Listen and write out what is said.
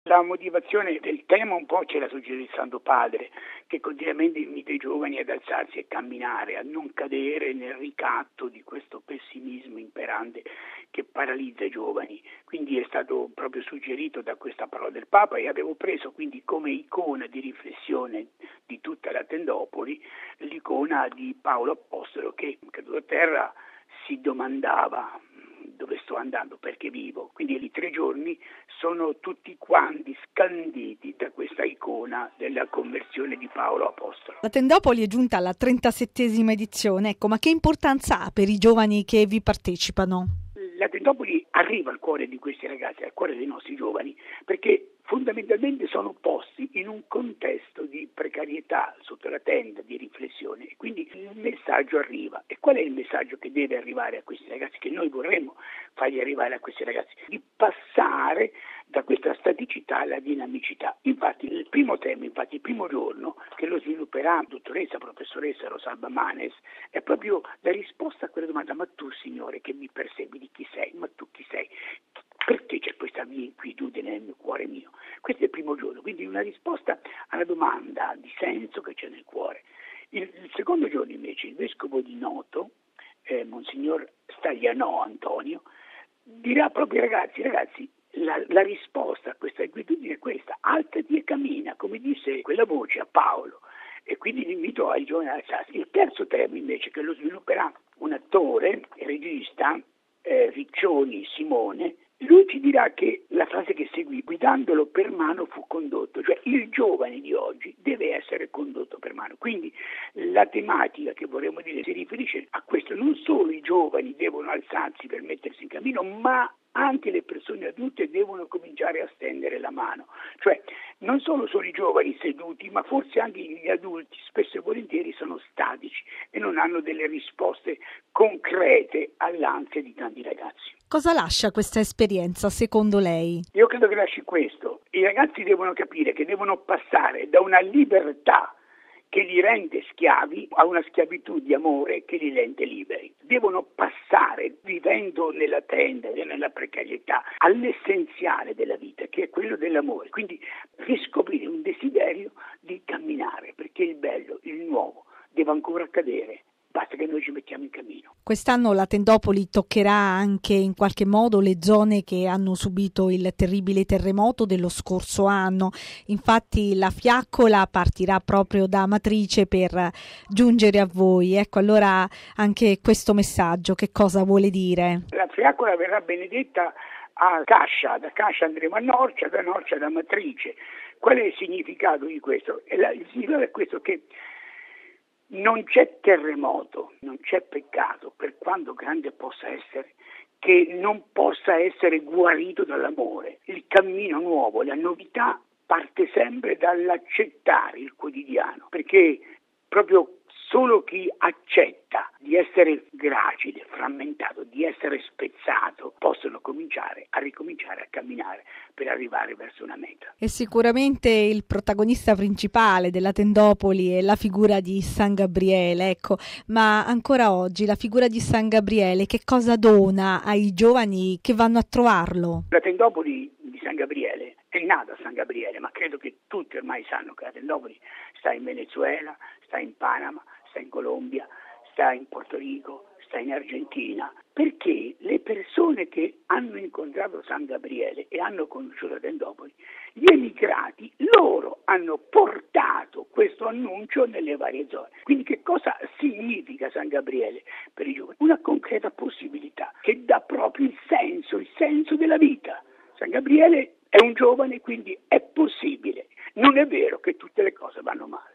La motivazione del tema un po' ce la suggerisce il Santo Padre, che continuamente invita i giovani ad alzarsi e camminare, a non cadere nel ricatto di questo pessimismo imperante che paralizza i giovani. Quindi è stato proprio suggerito da questa parola del Papa e avevo preso quindi come icona di riflessione di tutta la Tendopoli l'icona di Paolo Apostolo che, caduto a terra, si domandava: dove sto andando, perché vivo? Quindi i 3 giorni sono tutti quanti scanditi da questa icona della conversione di Paolo Apostolo. La Tendopoli è giunta alla 37esima edizione, ma che importanza ha per i giovani che vi partecipano? La Tendopoli arriva al cuore di questi ragazzi, al cuore dei nostri giovani, perché fondamentalmente sono posti in un contesto di precarietà sotto la tenda, di riflessione, e quindi il messaggio arriva. E qual è il messaggio che deve arrivare a questi ragazzi, che noi vorremmo fargli arrivare a questi ragazzi? Di passare da questa staticità alla dinamicità. Infatti il primo giorno che lo svilupperà dottoressa, professoressa Rosalba Manes, è proprio la risposta a quella domanda: ma tu, Signore, che mi persegui, di chi sei? Ma tu chi sei? Perché c'è questa mia inquietudine nel mio cuore mio? Questo è il primo giorno, quindi una risposta alla domanda di senso che c'è nel cuore. Il secondo giorno invece il vescovo di Noto, Monsignor Staglianò Antonio, dirà proprio ai ragazzi, la risposta a questa inquietudine è questa: alzati e cammina, come disse quella voce a Paolo. E quindi l'invito ai giovani ad alzarsi. Il terzo tema invece, che lo svilupperà un attore e regista, Riccioni Simone, lui ci dirà che la frase che seguì: guidandolo per mano fu condotto, cioè il giovane di oggi deve essere condotto per mano. Quindi la tematica che vorremmo dire si riferisce a questo: non solo i giovani devono alzarsi per mettersi in cammino, ma anche le persone adulte devono cominciare a stendere la mano. Cioè non solo sono i giovani seduti, ma forse anche gli adulti spesso e volentieri sono statici e non hanno delle risposte concrete all'ansia di tanti ragazzi. Cosa lascia questa esperienza secondo lei? Io credo che lasci questo: i ragazzi devono capire che devono passare da una libertà che li rende schiavi a una schiavitù di amore che li rende liberi. Devono passare, vivendo nella tenda e nella precarietà, all'essenziale della vita, che è quello dell'amore. Quindi riscoprire un desiderio di camminare, perché il bello, il nuovo, deve ancora accadere. Basta che noi ci mettiamo in cammino. Quest'anno la Tendopoli toccherà anche in qualche modo le zone che hanno subito il terribile terremoto dello scorso anno. Infatti la fiaccola partirà proprio da Amatrice per giungere a voi. Ecco, allora anche questo messaggio che cosa vuole dire? La fiaccola verrà benedetta a Cascia, da Cascia andremo a Norcia, da Norcia ad Amatrice. Qual è il significato di questo? Il significato è questo: che non c'è terremoto, non c'è peccato, per quanto grande possa essere, che non possa essere guarito dall'amore. Il cammino nuovo, la novità parte sempre dall'accettare il quotidiano, perché proprio solo chi accetta di essere gracile, frammentato, di essere spezzato, possono ricominciare a camminare per arrivare verso una meta. E sicuramente il protagonista principale della Tendopoli è la figura di San Gabriele, ecco, ma ancora oggi la figura di San Gabriele che cosa dona ai giovani che vanno a trovarlo? La Tendopoli di San Gabriele è nata a San Gabriele, ma credo che tutti ormai sanno che la Tendopoli sta in Venezuela, sta in Panama, sta in Colombia, sta in Porto Rico, sta in Argentina, perché le persone che hanno incontrato San Gabriele e hanno conosciuto la Tendopoli, gli emigrati, loro hanno portato questo annuncio nelle varie zone. Quindi che cosa significa San Gabriele per i giovani? Una concreta possibilità che dà proprio il senso della vita. San Gabriele è un giovane, quindi è possibile. Non è vero che tutte le cose vanno male.